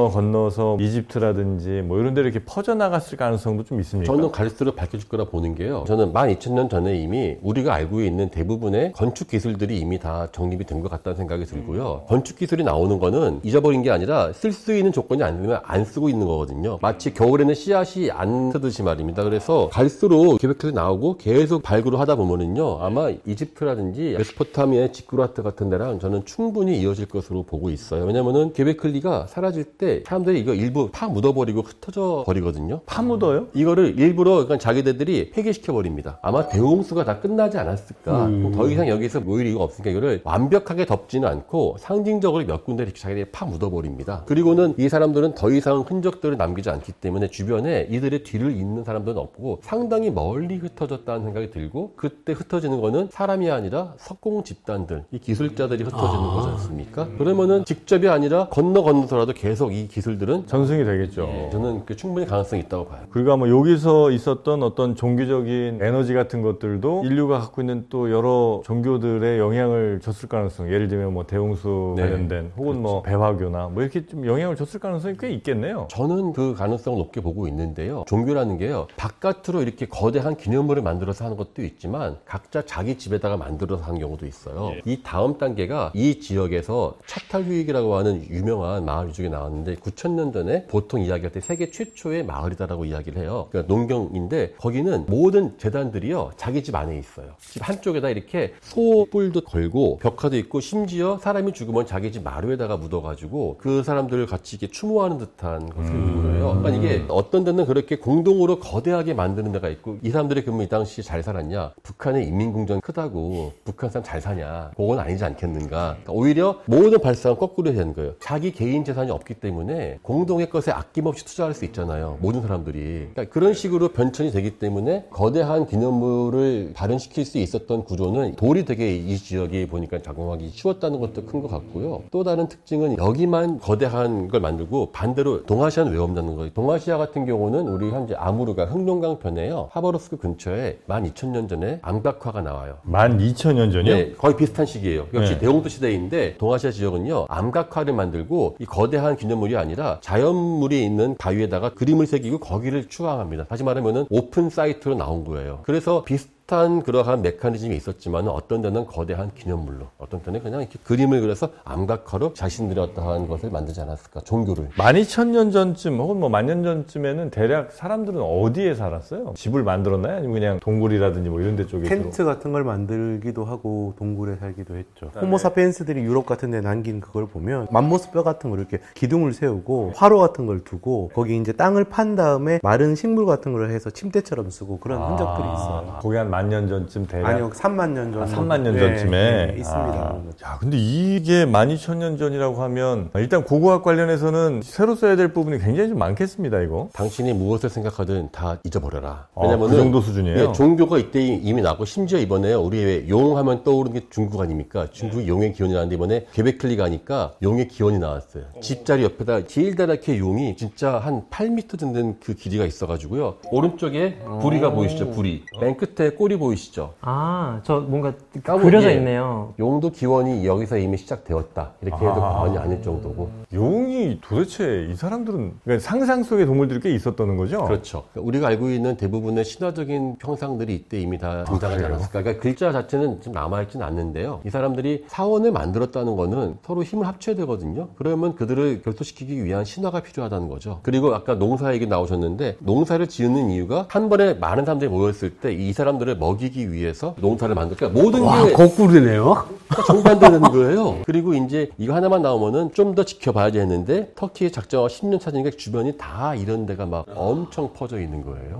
건너서 이집트라든지 뭐 이런 데로 이렇게 퍼져나갔을 가능성도 좀 있습니까? 저는 갈수록 밝혀질 거라 보는 게요. 저는 12,000년 전에 이미 우리가 알고 있는 대부분의 건축 기술들이 이미 다 정립이 된 것 같다는 생각이 들고요. 건축 기술이 나오는 거는 잊어버린 게 아니라 쓸 수 있는 조건이 안 되면 안 쓰고 있는 거거든요. 마치 겨울에는 씨앗이 안 트듯이 말입니다. 그래서 갈수록 게베클리 나오고 계속 발굴을 하다 보면은요. 아마 이집트라든지 메소포타미아의 지꾸라트 같은 데랑 저는 충분히 이어질 것으로 보고 있어요. 왜냐면은 게베클리가 사라질 때 사람들이 이거 일부 파 묻어버리고 흩어져 버리거든요. 파묻어요? 이거를 일부러 그러니까 자기들이 폐기시켜버립니다. 아마 대홍수가 다 끝나지 않았을까. 더 이상 여기서 모일 이유가 없으니까 이거를 완벽하게 덮지는 않고 상징적으로 몇 군데 이렇게 자기들이 파 묻어버립니다. 그리고는 이 사람들은 더 이상 흔적들을 남기지 않기 때문에 주변에 이들의 뒤를 잇는 사람들은 없고 상당히 멀리 흩어졌다는 생각이 들고 그때 흩어지는 거는 사람이 아니라 석공 집단들, 이 기술자들이 흩어지는 거지 않습니까? 그러면은 직접이 아니라 건너서라도 계속 이 기술들은 전승이 되겠죠. 저는 충분히 가능성이 있다고 봐요. 그리고 아마 여기서 있었던 어떤 종교적인 에너지 같은 것들도 인류가 갖고 있는 또 여러 종교들의 영향을 줬을 가능성, 예를 들면 뭐 대홍수 관련된 혹은 뭐 배화교나 뭐 이렇게 좀 영향을 줬을 가능성이 꽤 있겠네요. 저는 그 가능성을 높게 보고 있는데요. 종교라는 게요. 바깥으로 이렇게 거대한 기념물을 만들어서 하는 것도 있지만 각자 자기 집에다가 만들어서 하는 경우도 있어요. 이 다음 단계가 이 지역에서 차탈휴익이라고 하는 유명한 마을 위쪽에 나왔는데 9,000년 전에 보통 이야기할 때 세계 최초의 마을이다라고 이야기를 해요. 그러니까 농경인데 거기는 모든 재단들이요. 자기 집 안에 있어요. 집 한쪽에다 이렇게 소뿔도 걸고 벽화도 있고 심지어 사람이 죽으면 자기 집 마루에다가 묻어가지고 그 사람들을 같이 이렇게 추모하는 듯한 것을 있는 거예요. 그러니까 이게 어떤 데는 그렇게 공동으로 거대하게 만드는 데가 있고 이 사람들이 그러면 이 당시에 잘 살았냐? 북한의 인민공정이 크다고 북한 사람 잘 사냐? 그건 아니지 않겠는가? 그러니까 오히려 모든 발상은 거꾸로 해야 되는 거예요. 자기 개인 재산이 없기 때문에 공동의 것에 아낌없이 투자할 수 있잖아요. 모든 사람들이. 그러니까 그런 식으로 변천이 되기 때문에 거대한 기념물을 발현시킬 수 있었던 구조는 돌이 되게 이 지역에 보니까 작용하기 쉬웠다는 것도 큰 것 같고요. 또 다른 특징은 여기만 거대한 걸 만들고 반대로 동아시아는 왜 없냐는 거예요. 동아시아 같은 경우는 우리 현재 아무르가 흑룡강 편에요. 하바rovsk 근처에 12,000년 전에 암각화가 나와요. 12,000년 전이요? 네, 거의 비슷한 시기예요. 역시 네. 대홍도 시대인데 동아시아 지역은요. 암각화를 만들고 이 거대한 기념물이 아니라 자연물이 있는 바위에다가 그림을 새기고 거기를 추앙합니다. 다시 말하면은 오픈 사이트로 나온 거예요. 그래서 비슷한 그러한 메커니즘이 있었지만 어떤 데는 거대한 기념물로 어떤 때는 그냥 이렇게 그림을 그려서 암각화로 자신들의 어떠한 것을 만들지 않았을까. 종교를. 12,000년 전쯤 혹은 뭐 10,000년 전쯤에는 대략 사람들은 어디에 살았어요? 집을 만들었나요? 아니면 그냥 동굴이라든지 뭐 이런 데 쪽에 텐트 같은 걸 만들기도 하고 동굴에 살기도 했죠. 호모사피엔스들이 유럽 같은 데 남긴 그걸 보면 맘모스 뼈 같은 걸 이렇게 기둥을 세우고 화로 같은 걸 두고 거기 이제 땅을 판 다음에 마른 식물 같은 걸 해서 침대처럼 쓰고 그런 흔적들이 있어요. 거기 한 10,000년 전쯤 대략? 아니요, 30,000년 전. 30,000년 전쯤에? 네, 있습니다. 야, 근데 이게 12,000년 전이라고 하면 일단 고고학 관련해서는 새로 써야 될 부분이 굉장히 좀 많겠습니다, 이거. 당신이 무엇을 생각하든 다 잊어버려라. 왜냐면 그 정도 수준이에요? 예, 종교가 이때 이미 나고 심지어 이번에요. 우리 왜 용하면 떠오르는 게 중국 아닙니까? 중국이 용의 기원이 나왔는데 이번에 게베클리 가니까 용의 기원이 나왔어요. 집자리 옆에다 길다랗게 용이 진짜 한 8m 되는 그 길이가 있어가지고요. 오른쪽에 부리가 보이시죠? 부리. 맨 끝에 꼬리 보이시죠? 아, 저 뭔가 까먹- 그려져 예. 있네요. 용도 기원이 여기서 이미 시작되었다. 이렇게 해도 과언이 아닐 정도고. 용이 도대체 이 사람들은 그러니까 상상 속의 동물들이 꽤 있었다는 거죠? 그렇죠. 그러니까 우리가 알고 있는 대부분의 신화적인 형상들이 이때 이미 다 등장하지 않았을까. 그러니까 글자 자체는 지금 남아있지는 않는데요. 이 사람들이 사원을 만들었다는 거는 서로 힘을 합쳐야 되거든요. 그러면 그들을 결속시키기 위한 신화가 필요하다는 거죠. 그리고 아까 농사 얘기 나오셨는데 농사를 지으는 이유가 한 번에 많은 사람들이 모였을 때 이 사람들을 먹이기 위해서 농사를 만들까. 그러니까 모든 와, 게 거꾸로네요. 정반대되는 거예요. 그리고 이제 이거 하나만 나오면은 좀 더 지켜봐야지 했는데 터키의 작정하고 10년 차지니까 주변이 다 이런 데가 막 엄청 퍼져 있는 거예요.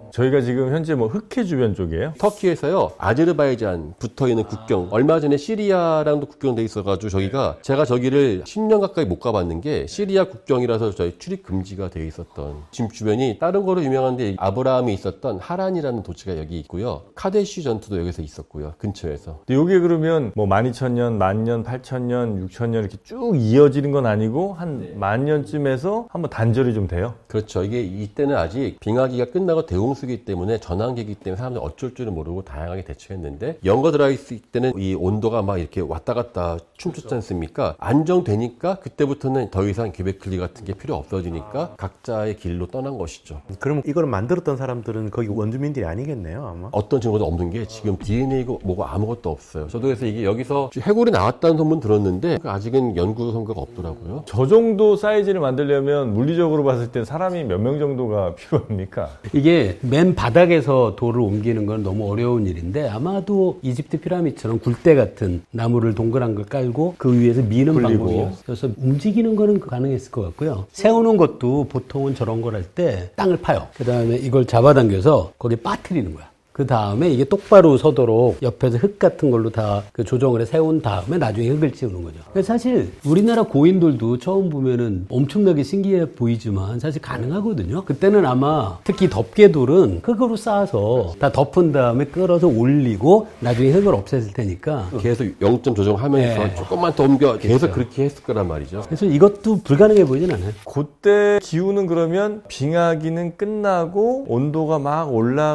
저희가 지금 현재 뭐 흑해 주변 쪽이에요? 터키에서요, 아제르바이잔 붙어 있는 국경. 얼마 전에 시리아랑도 국경돼 있어가지고 저기가 제가 저기를 10년 가까이 못 가봤는 게 시리아 국경이라서 저희 출입 금지가 되어 있었던 지금 주변이 다른 거로 유명한데 아브라함이 있었던 하란이라는 도시가 여기 있고요. 카데시 전투도 여기서 있었고요. 근처에서. 근데 요게 그러면 뭐 12,000년, 10,000년, 8,000년, 6,000년 이렇게 쭉 이어지는 건 아니고 한 10,000년쯤에서 한번 단절이 좀 돼요? 그렇죠. 이게 이때는 아직 빙하기가 끝나고 대홍수기 때문에 전환기이기 때문에 사람들이 어쩔 줄을 모르고 다양하게 대처했는데 영거 드라이스 때는 이 온도가 막 이렇게 왔다 갔다 춤췄지 않습니까? 안정되니까 그때부터는 더 이상 기베클리 같은 게 필요 없어지니까 각자의 길로 떠난 것이죠. 그럼 이걸 만들었던 사람들은 거기 원주민들이 아니겠네요, 아마. 어떤 증거도 없는 게 지금 DNA고 뭐고 아무것도 없어요. 저도 그래서 이게 여기서 해골이 나왔다는 소문 들었는데 아직은 연구 성과가 없더라고요. 저 정도 사이즈를 만들려면 물리적으로 봤을 때 사람이 몇 명 정도가 필요합니까? 이게 맨 바닥에서 돌을 옮기는 건 너무 어려운 일인데 아마도 이집트 피라미드처럼 굴대 같은 나무를 동그란 걸 깔고 그 위에서 미는 굴리고. 방법이어서 움직이는 거는 가능했을 것 같고요. 세우는 것도 보통은 저런 걸 할 때 땅을 파요. 그 다음에 이걸 잡아당겨서 거기에 빠뜨리는 거야. 그 다음에 이게 똑바로 서도록 옆에서 흙 같은 걸로 다 그 조정을 해 세운 다음에 나중에 흙을 씌우는 거죠. 사실 우리나라 고인돌도 처음 보면은 엄청나게 신기해 보이지만 사실 가능하거든요. 그때는 아마 특히 덮개돌은 흙으로 쌓아서 다 덮은 다음에 끌어서 올리고 나중에 흙을 없앴을 테니까 계속 0점 조정하면서 네. 조금만 더 옮겨 계속 그렇게 했을 거란 말이죠. 그래서 이것도 불가능해 보이진 않아요. 그때 기후는 그러면 빙하기는 끝나고 온도가 막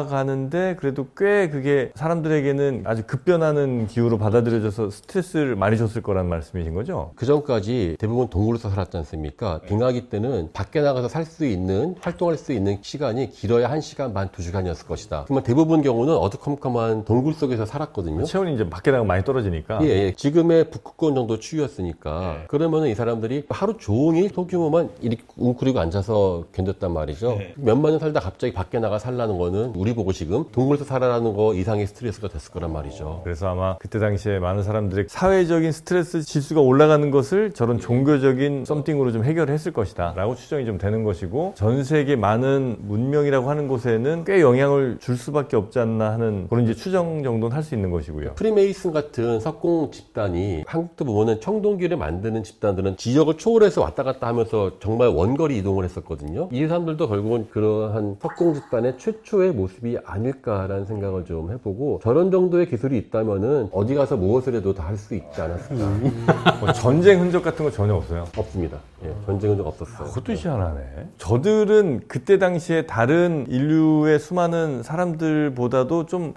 올라가는데 그래도 꽤 그게 사람들에게는 아주 급변하는 기후로 받아들여져서 스트레스를 많이 줬을 거란 말씀이신 거죠? 그 전까지 대부분 동굴에서 살았지 않습니까? 빙하기 때는 밖에 나가서 살 수 있는, 활동할 수 있는 시간이 길어야 1시간 반, 2시간이었을 것이다. 그러면 대부분 경우는 어두컴컴한 동굴 속에서 살았거든요. 체온이 이제 밖에 나가면 많이 떨어지니까. 예. 지금의 북극권 정도 추위였으니까. 그러면은 이 사람들이 하루 종일 소규모만 이렇게 웅크리고 앉아서 견뎠단 말이죠. 몇만 년 살다 갑자기 밖에 나가 살라는 거는 우리 보고 지금 동굴에서 살아라는 거 이상의 스트레스가 됐을 거란 말이죠. 그래서 아마 그때 당시에 많은 사람들의 사회적인 스트레스 지수가 올라가는 것을 저런 종교적인 썸띵으로 좀 해결했을 것이다 라고 추정이 좀 되는 것이고 전 세계 많은 문명이라고 하는 곳에는 꽤 영향을 줄 수밖에 없지 않나 하는 그런 이제 추정 정도는 할 수 있는 것이고요. 프리메이슨 같은 석공 집단이 한국도 보면은 청동기를 만드는 집단들은 지역을 초월해서 왔다 갔다 하면서 정말 원거리 이동을 했었거든요. 이 사람들도 결국은 그러한 석공 집단의 최초의 모습이 아닐까라는 생각을 좀 해보고 저런 정도의 기술이 있다면은 어디 가서 무엇을 해도 다 할 수 있지 않았을까. 뭐 전쟁 흔적 같은 거 전혀 없어요. 없습니다. 예, 전쟁 흔적 없었어요. 그것도 희한하네. 저들은 그때 당시에 다른 인류의 수많은 사람들보다도 좀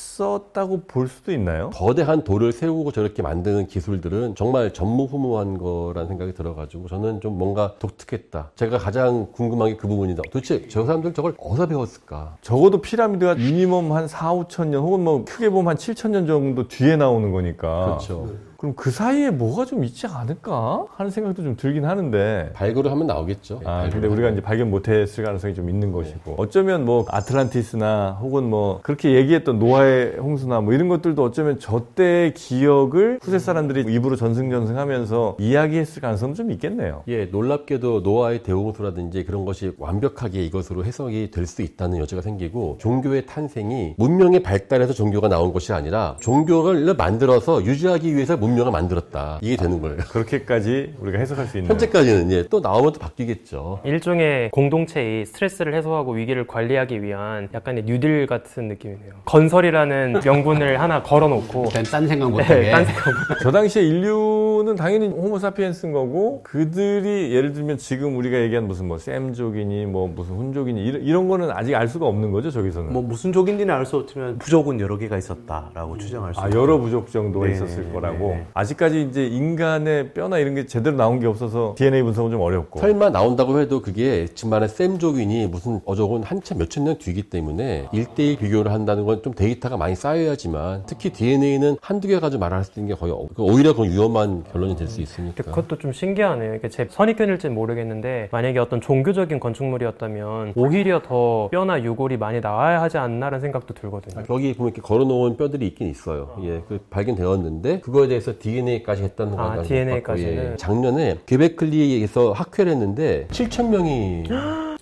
앞섰다고 볼 수도 있나요? 거대한 돌을 세우고 저렇게 만드는 기술들은 정말 전무후무한 거라는 생각이 들어가지고 저는 좀 뭔가 독특했다. 제가 가장 궁금한 게 그 부분이다. 도대체 저 사람들 저걸 어디서 배웠을까? 적어도 피라미드가 미니멈 한 4, 5천 년 혹은 뭐 크게 보면 한 7천 년 정도 뒤에 나오는 거니까. 그렇죠. 그럼 그 사이에 뭐가 좀 있지 않을까 하는 생각도 좀 들긴 하는데. 발굴을 하면 나오겠죠. 근데 우리가 이제 발견 못했을 가능성이 좀 있는 것이고. 어쩌면 뭐 아틀란티스나 혹은 뭐 그렇게 얘기했던 노아의 홍수나 뭐 이런 것들도 어쩌면 저 때의 기억을 후세 사람들이 입으로 전승전승하면서 이야기했을 가능성도 좀 있겠네요. 예, 놀랍게도 노아의 대홍수라든지 그런 것이 완벽하게 이것으로 해석이 될 수 있다는 여지가 생기고 종교의 탄생이 문명의 발달에서 종교가 나온 것이 아니라 종교를 만들어서 유지하기 위해서 문명을 만들었다. 이게 되는 거예요. 그렇게까지 우리가 해석할 수 있는. 현재까지는 예, 또 나오면 또 바뀌겠죠. 일종의 공동체의 스트레스를 해소하고 위기를 관리하기 위한 약간의 뉴딜 같은 느낌이네요. 건설이라는 명분을 하나 걸어놓고 딴 생각 못하게. 딴 생각 저 당시에 인류는 당연히 호모사피엔스인 거고 그들이 예를 들면 지금 우리가 얘기한 무슨 뭐 샘족이니 뭐 무슨 훈족이니 이런 거는 아직 알 수가 없는 거죠 저기서는. 뭐 무슨 족인지는 알 수 없지만 부족은 여러 개가 있었다라고 추정할 수 있어요. 여러 부족 정도가 네네, 있었을 네네. 거라고. 아직까지 이제 인간의 뼈나 이런 게 제대로 나온 게 없어서 DNA 분석은 좀 어렵고. 설마 나온다고 해도 그게 지금 말한 샘족이니 무슨 어적은 한참 몇천 년 뒤이기 때문에 1대1 비교를 한다는 건 좀 데이터가 많이 쌓여야지만 특히 DNA는 한두 개 가지고 말할 수 있는 게 거의 오히려 그건 위험한 결론이 될 수 있으니까. 그것도 좀 신기하네요. 이게 제 선입견일지는 모르겠는데 만약에 어떤 종교적인 건축물이었다면 오히려 더 뼈나 유골이 많이 나와야 하지 않나라는 생각도 들거든요. 여기 보면 이렇게 걸어놓은 뼈들이 있긴 있어요. 예, 그 발견되었는데 그거에 대해서 DNA까지 했다는 거 DNA까지는 작년에 퀘베클리에서 학회를 했는데 7,000명이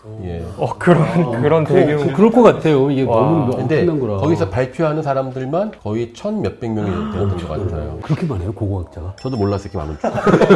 예. 그런 대규모. 그럴 것 같아요. 이게 너무 근데 엄청난 거라. 거기서 발표하는 사람들만 거의 1,000 몇백 명이 되었던 것 같아요. 그렇게 많아요, 고고학자가? 저도 몰랐어요, 이렇게 많은 줄.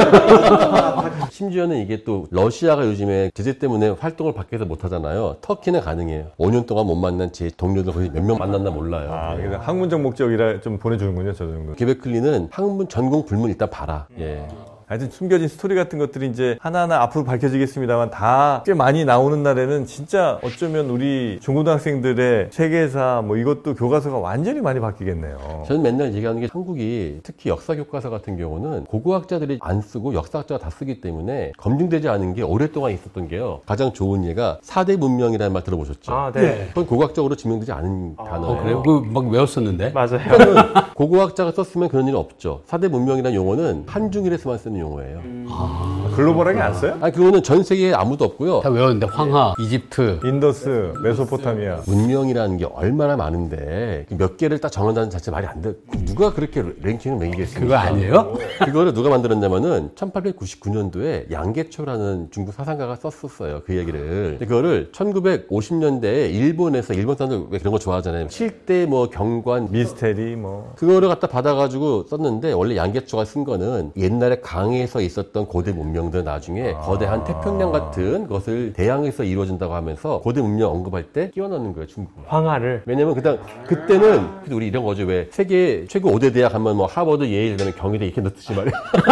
심지어는 이게 또 러시아가 요즘에 제재 때문에 활동을 밖에서 못 하잖아요. 터키는 가능해요. 5년 동안 못 만난 제 동료들 거의 몇 명 만났나 몰라요. 그래서 학문적 목적이라 좀 보내주는군요, 저 정도. 퀘베클리는 학문 전공 불문 일단 봐라. 예. 하여튼 숨겨진 스토리 같은 것들이 이제 하나하나 앞으로 밝혀지겠습니다만 다 꽤 많이 나오는 날에는 진짜 어쩌면 우리 중고등학생들의 세계사 뭐 이것도 교과서가 완전히 많이 바뀌겠네요. 저는 맨날 얘기하는 게 한국이 특히 역사 교과서 같은 경우는 고고학자들이 안 쓰고 역사학자가 다 쓰기 때문에 검증되지 않은 게 오랫동안 있었던 게요. 가장 좋은 예가 4대 문명이라는 말 들어보셨죠? 아, 네. 그건 고고학적으로 증명되지 않은 단어예요. 그래요? 막 외웠었는데? 맞아요. 고고학자가 썼으면 그런 일은 없죠. 4대 문명이라는 용어는 한중일에서만 쓰는 용어예요. 글로벌하게 안 써요? 아니, 그거는 전 세계에 아무도 없고요. 다 외웠는데, 황하, 이집트. 인더스, 메소포타미아. 문명이라는 게 얼마나 많은데 몇 개를 딱 정한다는 자체 말이 안 돼. 누가 그렇게 랭킹을 매기겠습니까? 그거 아니에요? 그거를 누가 만들었냐면은 1899년도에 양계초라는 중국 사상가가 썼었어요. 그 얘기를. 근데 그거를 1950년대에 일본에서 일본 사람들 왜 그런 거 좋아하잖아요. 실대 뭐 경관 미스테리 뭐. 그거를 갖다 받아가지고 썼는데 원래 양계초가 쓴 거는 옛날에 강에서 있었던 고대 문명들 나중에 거대한 태평양 같은 것을 대양에서 이루어진다고 하면서 고대 문명 언급할 때 끼워 넣는 거예요, 중국은. 황하를. 왜냐면 그때는 우리 이런 거죠. 왜 세계 최고 5대 대학 하면 뭐 하버드, 예일, 그다음에 경희대 이렇게 넣듯이 말이에요.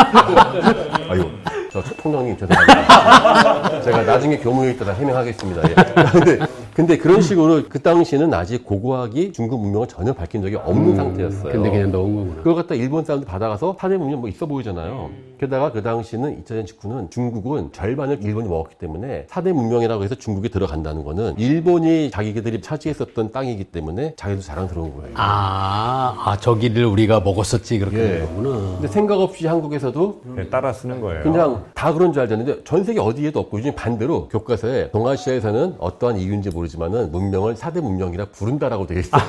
아유, 저 총장님 죄송합니다. 제가 나중에 교무회의 때 다 해명하겠습니다. 예. 근데 그런 식으로 그 당시에는 아직 고고학이 중국 문명을 전혀 밝힌 적이 없는 상태였어요. 근데 그냥 넣은 거구나. 그걸 갖다 일본 사람들 받아가서 4대 문명 뭐 있어 보이잖아요. 게다가 그 당시는 2차 직후는 중국은 절반을 일본이 먹었기 때문에 4대 문명이라고 해서 중국에 들어간다는 거는 일본이 자기들이 차지했었던 땅이기 때문에 자기도 자랑스러운 거예요. 저기를 우리가 먹었었지, 그렇게 예. 된 거구나. 근데 생각 없이 한국에서도 그냥 따라 쓰는 거예요. 그냥 다 그런 줄 알았는데 전 세계 어디에도 없고 요즘 반대로 교과서에 동아시아에서는 어떠한 이유인지 모르지만은 문명을 4대 문명이라 부른다라고 되어 있어요.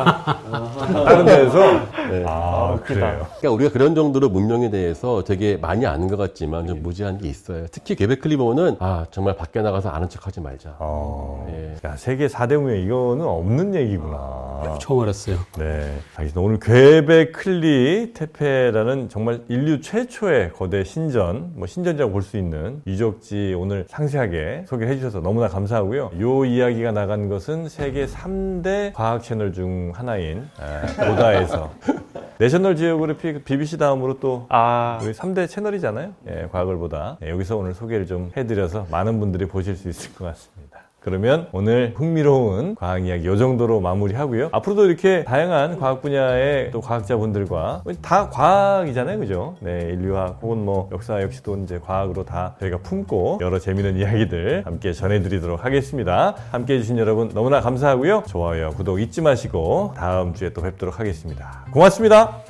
다른 데에서? 네. 그래요. 그러니까 우리가 그런 정도로 문명에 대해서 되게 많이 아는 것 같지만 좀 무지한 게 있어요. 특히 퀘베클리 보면은 정말 밖에 나가서 아는 척하지 말자. 예. 야, 세계 4대 문명 이거는 없는 얘기구나. 처음 알았어요. 네. 알겠습니다. 오늘 퀘베클리 테페라는 정말 인류 최초의 거대 신전, 뭐 신전이라고 볼 수 있는 유적지 오늘 상세하게 소개해 주셔서 너무나 감사하고요. 요 이야기가 나간 것은 세계 3대 과학 채널 중 하나인 보다에서 내셔널 지오그래픽 BBC 다음으로 또 우리 3대 채널이잖아요. 예, 과학을 보다. 여기서 오늘 소개를 좀 해드려서 많은 분들이 보실 수 있을 것 같습니다. 그러면 오늘 흥미로운 과학 이야기 이 정도로 마무리하고요. 앞으로도 이렇게 다양한 과학 분야의 또 과학자분들과 다 과학이잖아요, 그죠? 네, 인류학 혹은 뭐 역사 역시도 이제 과학으로 다 저희가 품고 여러 재미있는 이야기들 함께 전해드리도록 하겠습니다. 함께 해주신 여러분 너무나 감사하고요. 좋아요, 구독 잊지 마시고 다음 주에 또 뵙도록 하겠습니다. 고맙습니다.